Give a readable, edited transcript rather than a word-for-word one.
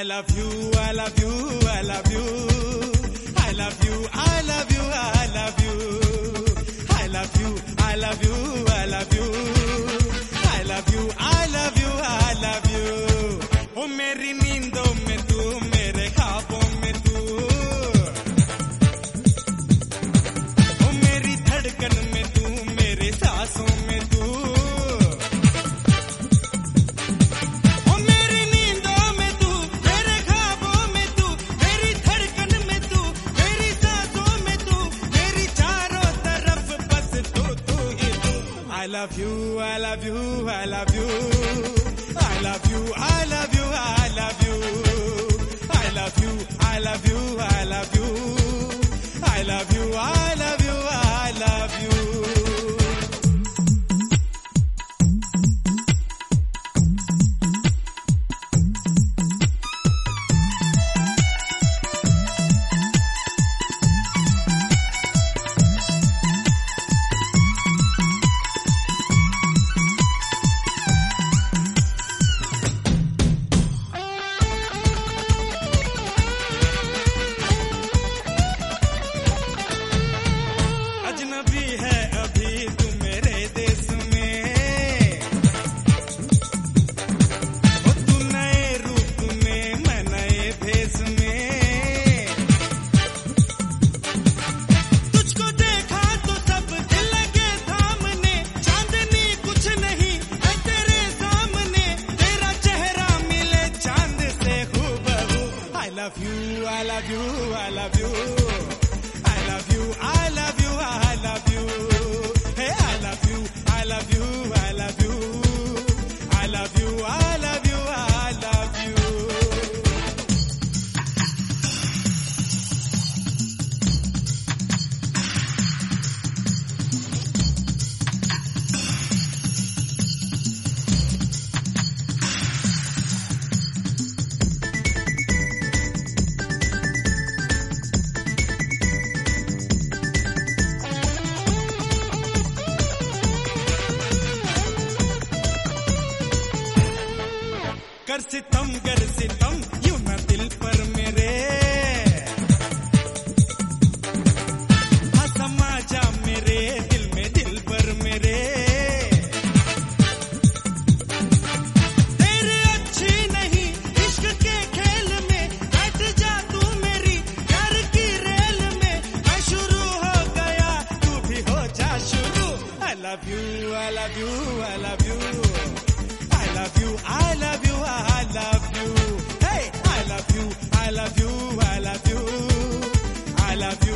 love you, I love you, I love you. I love you, I love you, I love you. I love you, I love you, I love you. I love you, I love you, I love you. ओ मेरी नींदों में तू, मेरे ख्वाबों में तू, ओ मेरी धड़कन में तू, मेरे सांसों में तू, ओ मेरी नींदों में तू, मेरे ख्वाबों में तू, मेरी धड़कन में तू, मेरी सांसों में तू, मेरी चारों तरफ बस तू तू ही तू. I love you, I love you, I love you. I love you, I love you, I love you. I love you, I love you, I love you. I love you, I love you, I love you. अजनबी है अभी तू मेरे देश में, ओ तू नए रूप में, मैं नए भेष में. तुझको देखा तो सब दिल लगे थामने, चांदनी कुछ नहीं है तेरे सामने, तेरा चेहरा मिले चांद से हूबहू. I love you, I love you, I love you. I love you, I love you, I love you. Hey, I love you, I love you, I love you. I love you, I love you, I love you. कर सितम यूं न दिल पर मेरे, हाँ समा जा मेरे दिल में दिल पर मेरे. तेरे अच्छी नहीं इश्क के खेल में, बैठ जा तू मेरी प्यार की रेल में. मैं शुरू हो गया तू भी हो जा शुरू. I love you, I love you, I love you. I love you, I love you, I love you. Hey, I love you, I love you, I love you. I love you.